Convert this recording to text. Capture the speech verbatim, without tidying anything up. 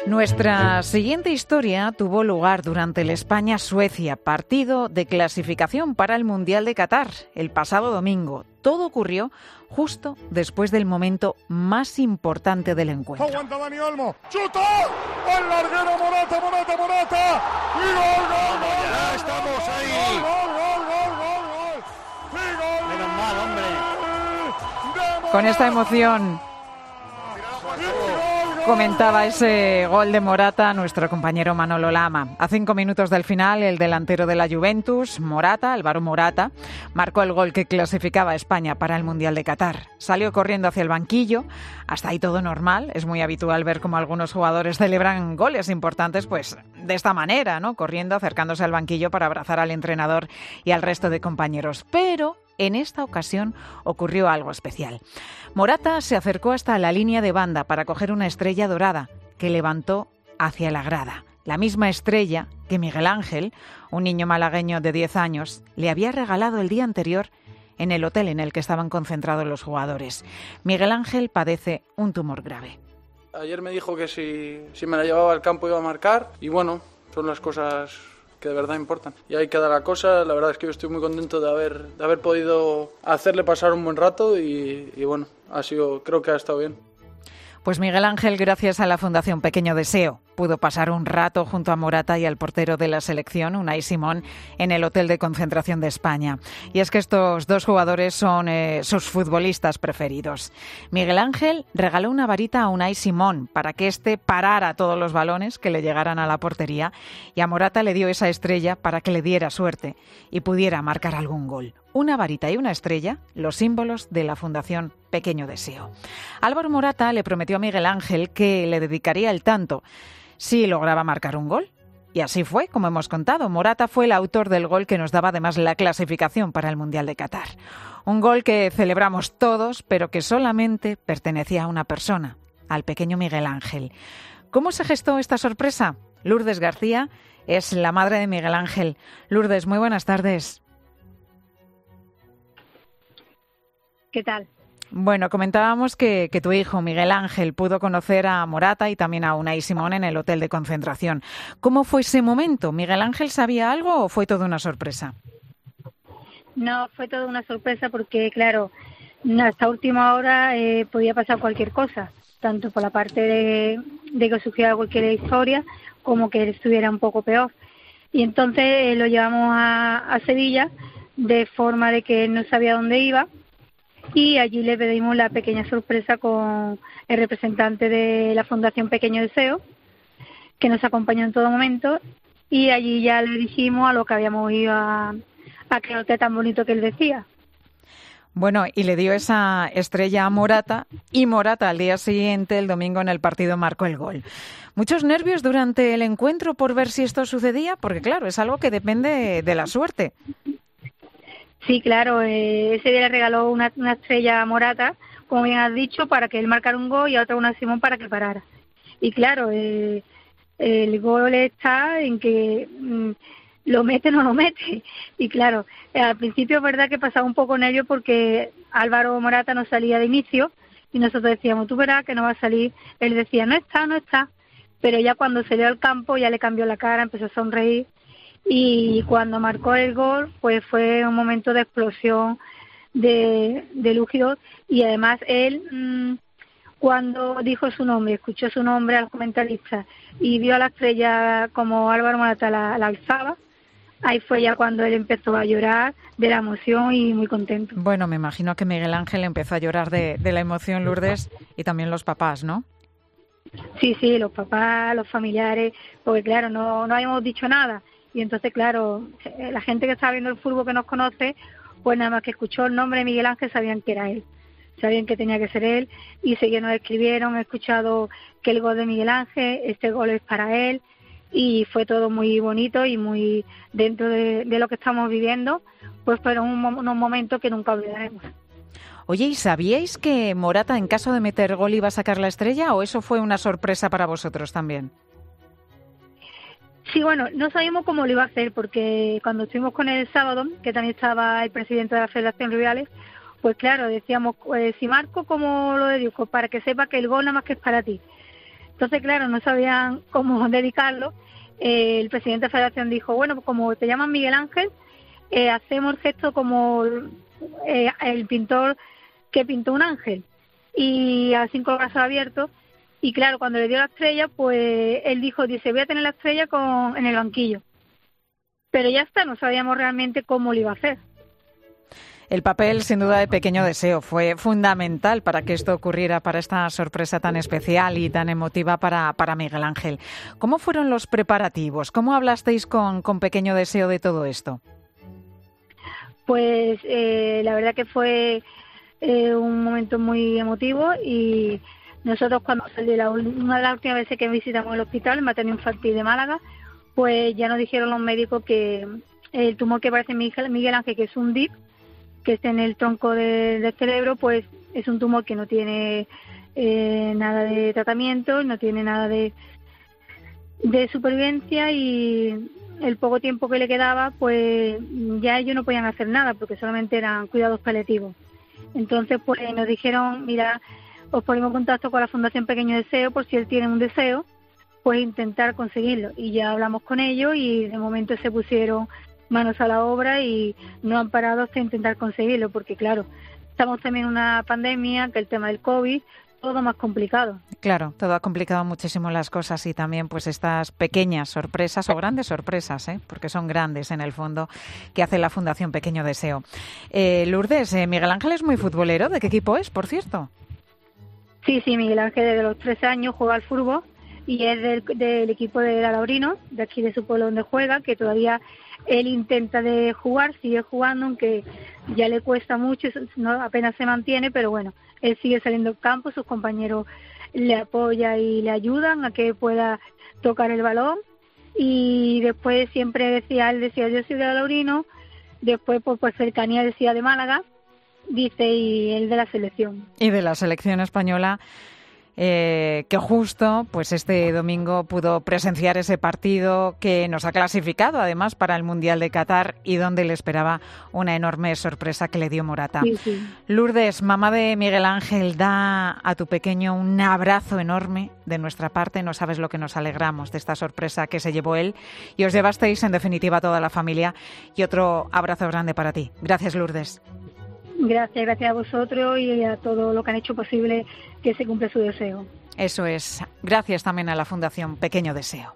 Nuestra siguiente historia tuvo lugar durante el España-Suecia, partido de clasificación para el Mundial de Qatar, el pasado domingo. Todo ocurrió justo después del momento más importante del encuentro. Aguanta Dani Olmo, ¡chuta! ¡Al larguero Morata, Morata, Morata! ¡Y gol, gol, gol! Ya estamos ahí. ¡Gol, gol, gol, gol, gol! ¡Y gol! Menos mal, hombre. Con esta emoción comentaba ese gol de Morata nuestro compañero Manolo Lama. A cinco minutos del final, el delantero de la Juventus, Morata, Álvaro Morata, marcó el gol que clasificaba a España para el Mundial de Qatar. Salió corriendo hacia el banquillo, hasta ahí todo normal. Es muy habitual ver cómo algunos jugadores celebran goles importantes pues de esta manera, ¿no? Corriendo, acercándose al banquillo para abrazar al entrenador y al resto de compañeros. Pero en esta ocasión ocurrió algo especial. Morata se acercó hasta la línea de banda para coger una estrella dorada que levantó hacia la grada. La misma estrella que Miguel Ángel, un niño malagueño de diez años, le había regalado el día anterior en el hotel en el que estaban concentrados los jugadores. Miguel Ángel padece un tumor grave. Ayer me dijo que si, si me la llevaba al campo iba a marcar y bueno, son las cosas que de verdad importan. Y ahí queda la cosa. La verdad es que yo estoy muy contento de haber, de haber podido hacerle pasar un buen rato y, y bueno, ha sido, creo que ha estado bien. Pues Miguel Ángel, gracias a la Fundación Pequeño Deseo, pudo pasar un rato junto a Morata y al portero de la selección, Unai Simón, en el hotel de concentración de España. Y es que estos dos jugadores son eh, sus futbolistas preferidos. Miguel Ángel regaló una varita a Unai Simón para que éste parara todos los balones que le llegaran a la portería, y a Morata le dio esa estrella para que le diera suerte y pudiera marcar algún gol. Una varita y una estrella, los símbolos de la Fundación Pequeño Deseo. Álvaro Morata le prometió a Miguel Ángel que le dedicaría el tanto si lograba marcar un gol. Y así fue, como hemos contado. Morata fue el autor del gol que nos daba además la clasificación para el Mundial de Qatar. Un gol que celebramos todos, pero que solamente pertenecía a una persona, al pequeño Miguel Ángel. ¿Cómo se gestó esta sorpresa? Lourdes García es la madre de Miguel Ángel. Lourdes, muy buenas tardes. ¿Qué tal? Bueno, comentábamos que, que tu hijo, Miguel Ángel, pudo conocer a Morata y también a Unai Simón en el hotel de concentración. ¿Cómo fue ese momento? ¿Miguel Ángel sabía algo o fue toda una sorpresa? No, fue toda una sorpresa porque, claro, hasta última hora eh, podía pasar cualquier cosa, tanto por la parte de, de que surgiera cualquier historia como que estuviera un poco peor. Y entonces eh, lo llevamos a, a Sevilla de forma de que él no sabía dónde iba. Y allí le pedimos la pequeña sorpresa con el representante de la Fundación Pequeño Deseo, que nos acompañó en todo momento, y allí ya le dijimos a lo que habíamos ido a, a aquel hotel tan bonito que él decía. Bueno, y le dio esa estrella a Morata, y Morata al día siguiente, el domingo en el partido, marcó el gol. ¿Muchos nervios durante el encuentro por ver si esto sucedía? Porque claro, es algo que depende de la suerte. Sí, claro, eh, ese día le regaló una, una estrella a Morata, como bien has dicho, para que él marcara un gol y a otra una a Simón para que parara. Y claro, eh, el gol está en que mm, lo mete o no lo mete. Y claro, eh, al principio es verdad que pasaba un poco nervio porque Álvaro Morata no salía de inicio y nosotros decíamos, tú verás que no va a salir. Él decía, no está, no está. Pero ya cuando salió al campo ya le cambió la cara, empezó a sonreír. Y cuando marcó el gol, pues fue un momento de explosión de, de lúcido. Y además él, mmm, cuando dijo su nombre, escuchó su nombre al comentarista y vio a la estrella como Álvaro Morata la, la alzaba, ahí fue ya cuando él empezó a llorar de la emoción y muy contento. Bueno, me imagino que Miguel Ángel empezó a llorar de, de la emoción, Lourdes, y también los papás, ¿no? Sí, sí, los papás, los familiares, porque claro, no, no habíamos dicho nada. Y entonces, claro, la gente que estaba viendo el fútbol que nos conoce, pues nada más que escuchó el nombre de Miguel Ángel sabían que era él, sabían que tenía que ser él, y seguían, nos escribieron, he escuchado que el gol de Miguel Ángel, este gol es para él, y fue todo muy bonito y muy dentro de, de lo que estamos viviendo, pues fueron un, unos momentos que nunca olvidaremos. Oye, ¿y sabíais que Morata, en caso de meter gol, iba a sacar la estrella, o eso fue una sorpresa para vosotros también? Sí, bueno, no sabíamos cómo lo iba a hacer porque cuando estuvimos con él el sábado, que también estaba el presidente de la Federación Rubiales, pues claro, decíamos, pues, si marco, ¿cómo lo dedico? Para que sepa que el gol nada más que es para ti. Entonces, claro, no sabían cómo dedicarlo. Eh, el presidente de la federación dijo, bueno, como te llaman Miguel Ángel, eh, hacemos el gesto como eh, el pintor que pintó un ángel, y así con los brazos abiertos. Y claro, cuando le dio la estrella, pues él dijo, dice, voy a tener la estrella con, en el banquillo. Pero ya está, no sabíamos realmente cómo lo iba a hacer. El papel, sin duda, de Pequeño Deseo fue fundamental para que esto ocurriera, para esta sorpresa tan especial y tan emotiva para, para Miguel Ángel. ¿Cómo fueron los preparativos? ¿Cómo hablasteis con, con Pequeño Deseo de todo esto? Pues eh, la verdad que fue eh, un momento muy emotivo, y nosotros cuando salí, la, una de las últimas veces que visitamos el hospital, el materno infantil de Málaga, pues ya nos dijeron los médicos que el tumor que parece Miguel, Miguel Ángel, que es un D I P, que está en el tronco de, del cerebro, pues es un tumor que no tiene eh, nada de tratamiento, no tiene nada de, de supervivencia, y el poco tiempo que le quedaba, pues ya ellos no podían hacer nada porque solamente eran cuidados paliativos. Entonces, pues nos dijeron, mira, os ponemos en contacto con la Fundación Pequeño Deseo por si él tiene un deseo, pues intentar conseguirlo. Y ya hablamos con ellos y de momento se pusieron manos a la obra y no han parado hasta intentar conseguirlo, porque claro, estamos también en una pandemia, que el tema del COVID, todo más complicado. Claro, todo ha complicado muchísimo las cosas, y también pues estas pequeñas sorpresas o grandes sorpresas, ¿eh? Porque son grandes en el fondo, que hace la Fundación Pequeño Deseo. Eh, Lourdes, eh, Miguel Ángel es muy futbolero. ¿De qué equipo es, por cierto? Sí, sí, Miguel Ángel desde los trece años juega al fútbol y es del, del equipo de La Laurino, de aquí de su pueblo donde juega, que todavía él intenta de jugar, sigue jugando, aunque ya le cuesta mucho, no, apenas se mantiene, pero bueno, él sigue saliendo al campo, sus compañeros le apoyan y le ayudan a que pueda tocar el balón, y después siempre decía, él decía, yo soy de La Laurino, después por, por cercanía decía de Málaga, dice, y él de la selección. Y de la selección española, eh, que justo pues este domingo pudo presenciar ese partido que nos ha clasificado además para el Mundial de Qatar, y donde le esperaba una enorme sorpresa que le dio Morata. Sí, sí. Lourdes, mamá de Miguel Ángel, da a tu pequeño un abrazo enorme de nuestra parte. No sabes lo que nos alegramos de esta sorpresa que se llevó él, y os llevasteis en definitiva toda la familia, y otro abrazo grande para ti. Gracias, Lourdes. Gracias, gracias a vosotros y a todo lo que han hecho posible que se cumpla su deseo. Eso es. Gracias también a la Fundación Pequeño Deseo.